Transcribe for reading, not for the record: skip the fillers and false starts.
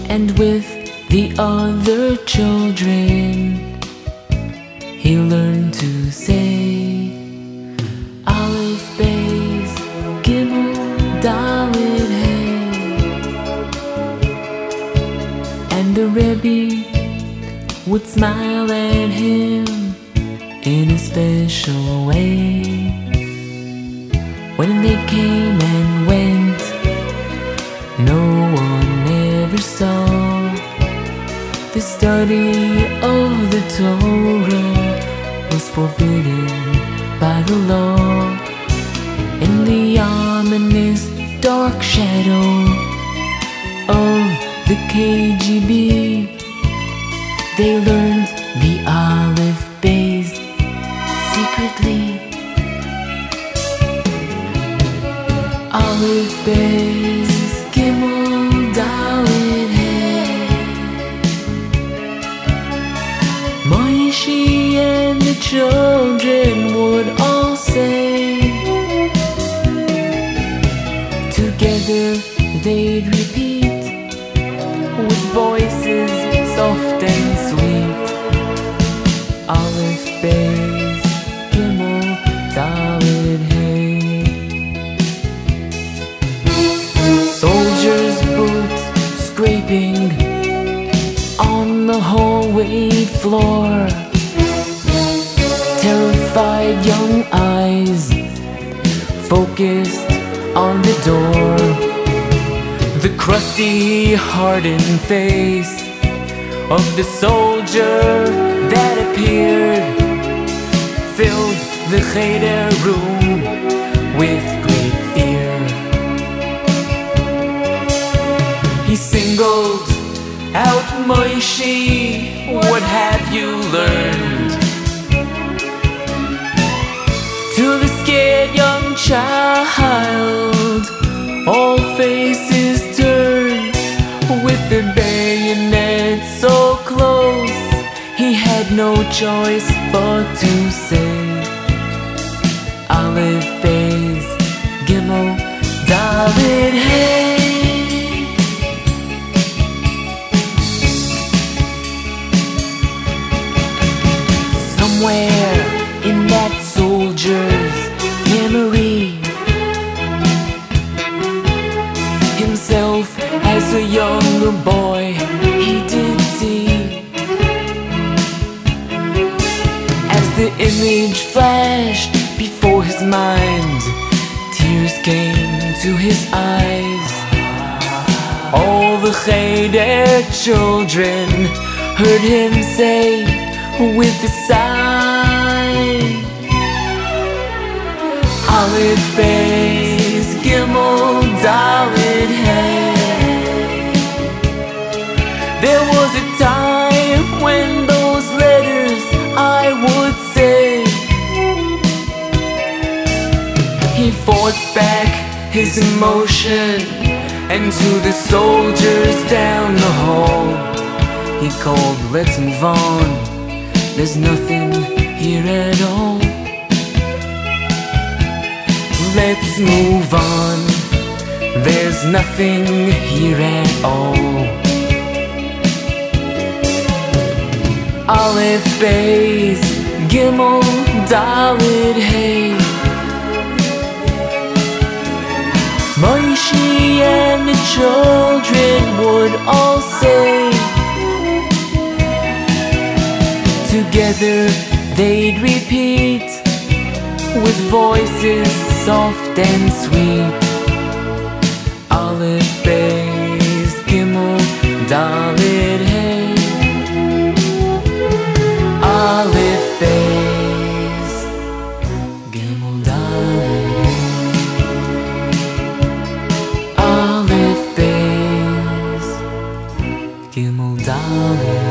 And with the other children, he learned to say Aleph, Beis, Gimel, Dalet, Hey. And the Rebbe would smile at him in a special way. When they came and went, no one ever saw the study of the Torah was forbidden by the law. In the ominous dark shadow of the KGB, they learned the Aleph, Beis secretly. Aleph, Beis, Gimel, Dalet, Hey. Moshe and the children would all say, together they'd repeat with voices soft and sweet. Aleph, Beis, Gimel, Dalet, Hey. Soldiers' boots scraping on the hallway floor, terrified young eyes focused on the door. The crusty, hardened face of the soldier that appeared filled the Cheder room with great fear. He singled out Moshe, what have you learned? To the scared young child, all faces turned with the bayonet so close. He had no choice but to say Aleph, Beis, Gimel, Dalet, Hey. Somewhere in that soldier's memory, himself as a younger boy, he did see. As the image flashed before his mind, tears came to his eyes. All the Cheder children heard him say with a sigh, Aleph, Beis, Gimel, Dalet, Hey. There was a time when those letters I would say. He fought back his emotion, and to the soldiers down the hall he called, let's move on. There's nothing here at all. Let's move on. There's nothing here at all. Aleph, Beis, Gimel, Dalet, Hey. Moshe and the children would all say, together they'd repeat with voices soft and sweet. Aleph, Beis, Gimel, Dalet, Hey. Aleph, Beis, Gimel, Dalet, Hey. Aleph, Beis, Gimel, Dalet.